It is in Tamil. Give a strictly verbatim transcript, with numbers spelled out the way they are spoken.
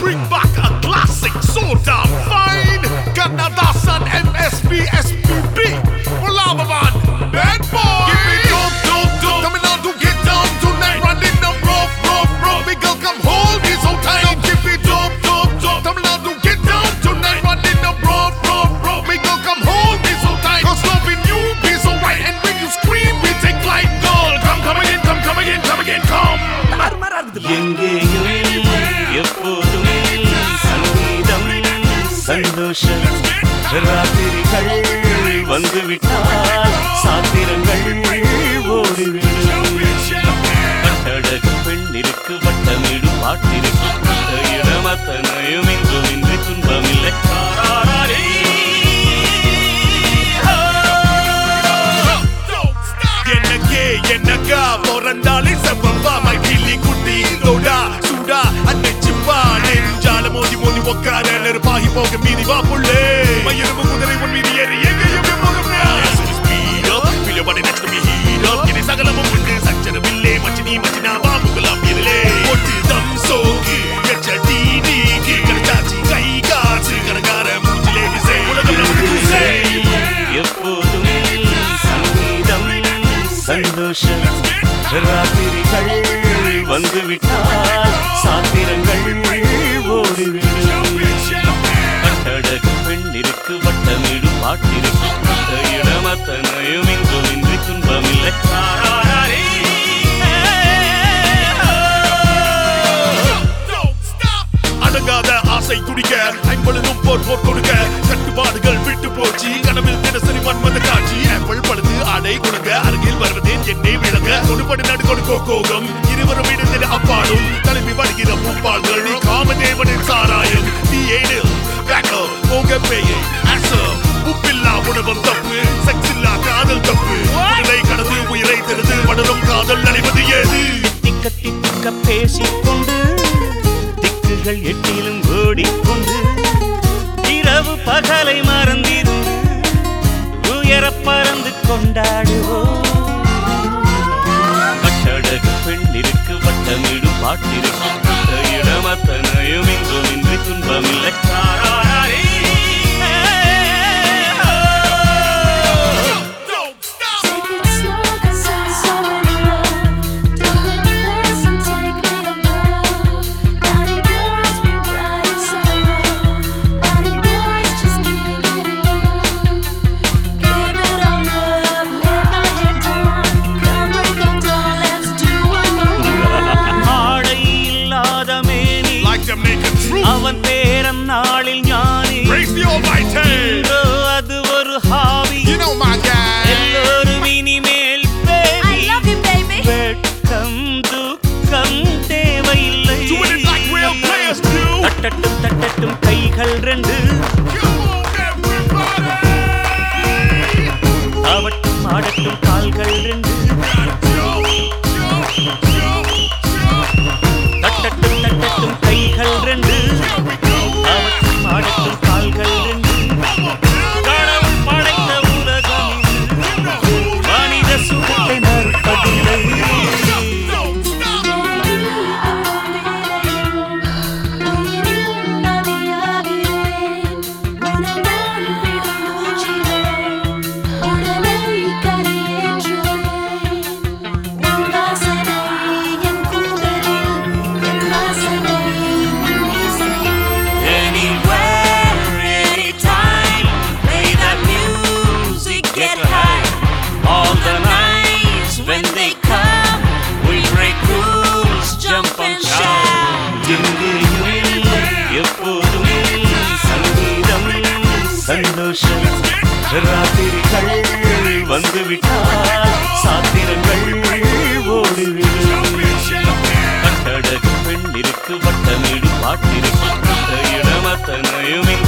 bring back a classic, so damn fine. Kannadasan, M S P, S P B, Mulavavan, bad boy. Give me dope, dope, dope. Coming on to get down tonight, running the rough, rough, rough. Big girl, come hold me so tight. Now give me dope, dope, dope. Coming on to get down tonight, running the rough, rough, rough. Big girl, come hold me so tight. Cause loving you be so right, and when you scream, we take flight. Girl, come, come again, come, come again, come again, come. எப்போதுமே சங்கீதம் சந்தோஷம் ராத்திரிகள் வந்துவிட்டால் சாத்திரங்கள் ஓடிவிடும் கட்டழகு பெண்ணிற்கு வட்டமிடும் பாட்டிற்கு இடமத்தனையும் இன்றும் இன்று துன்பமில்லை என்னக்கே என்னக்கா பிறந்தாலே செவ்வா மை கிள்ளி குட்டி தோடா சூடா அன்னைச்சிப்பா நெஞ்சால மோதி மோதி உக்கார நெருப்பாகி போக மீறி வா புள்ளே மயிரும் குதிரை உன் மீறி ஏறி எங்கேயும் சகலமும் உண்டு சச்சரவில்லே மச்சினி மச்சினா பாம்புகளாம் இருளே ஒட்டு தம் சோக்கு கச்சடி நீக்கி கடைச்சாச்சி கை காசு கணக்கார மூஞ்சிலே விசை உலகம் நமக்கு எப்போதுமே சங்கீதம் சந்தோஷம் ராத்திரிகள் வந்துவிட்டால் சாத்திரங்கள் ஓடிவிடும் கட்டழகு பெண்ணிற்கு வட்டமிடும் பாட்டிற்கு இடமத்தனையும் இன்றும் இன்று துன்பமில்லை அடங்காத ஆசை துடிக்க ஐம்பொழுதும் போர் போர் கொடுக்க கட்டுப்பாடுகள் விட்டு போச்சு கனவில் தினசரி மன்மத காட்சி ஆப்பிள் பழுது அடை கொடுக்க அருகில் வருவதேன் என்னை விளங்க கொடுபடி நடு கொடுக்கோ கோகம் இருவரும் இணைந்த அப்பாடும் தலைமை வருகிற முப்பாள்கள் நீ காமதேவனின் சாராயம் நீ ஏனில் பேக்கல் போக பேயை ஆசம் உப்பில்லா உணவம் தப்பு செக்ஸ் இல்லா காதல் தப்பு உடலை கடந்து உயிரை தெரிந்து வளரும் காதல் நடைவது ஏது திக்க திக்க பேசிக்கொண்டு திக்குகள் எட்டிலும் ஓடிக்கொண்டு இரவு பகலை மறந்திருந்து உயர பறந்து கொண்டாடுவோம் கட்டழகு பெண்ணிற்கு வட்டமிடும் பாட்டிற்கு இடமத்தனையும் இன்றும் இன்று துன்பமில்லை அவன் பேரன் நாளில் ஞானி அது ஒரு ஹாபி எல்லோரும் இனிமேல் வெட்கம் துக்கம் தேவையில்லை தட்டட்டும் தட்டட்டும் கைகள் ரெண்டு அவட்டும் ஆடட்டும் கால்கள் ரெண்டு தட்டட்டும் தட்டட்டும் கைகள் ரெண்டு அவற்றும் ஆடட்டும் கால்கள் ரெண்டு கடவுள் படைத்த உலகம் மனித சுகத்தை மறுப்பதில்லை எப்போதுமே சங்கீதம் சந்தோஷம் ராத்திரிகள் வந்துவிட்டால் சாத்திரங்கள் ஓடிவிடும் கட்டழகு பெண்ணிற்கு வட்டமிடும் பாட்டிற்கு இடமத்தனையும்